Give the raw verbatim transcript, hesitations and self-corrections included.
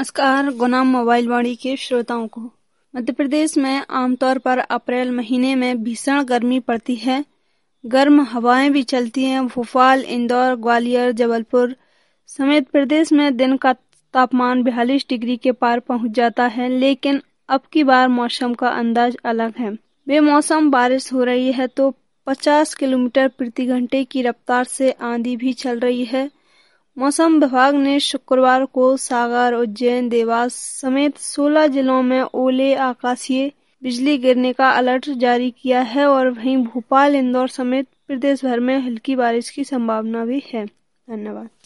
नमस्कार गुनाम मोबाइल वाणी के श्रोताओं को। मध्य प्रदेश में आमतौर पर अप्रैल महीने में भीषण गर्मी पड़ती है। गर्म हवाएं भी चलती हैं। भोपाल, इंदौर, ग्वालियर, जबलपुर समेत प्रदेश में दिन का तापमान बयालीस डिग्री के पार पहुंच जाता है। लेकिन अब की बार मौसम का अंदाज अलग है। बेमौसम बारिश हो रही है तो पचास किलोमीटर प्रति घंटे की रफ्तार से आंधी भी चल रही है। मौसम विभाग ने शुक्रवार को सागर, उज्जैन, देवास समेत सोलह जिलों में ओले, आकाशीय बिजली गिरने का अलर्ट जारी किया है और वहीं भोपाल, इंदौर समेत प्रदेश भर में हल्की बारिश की संभावना भी है। धन्यवाद।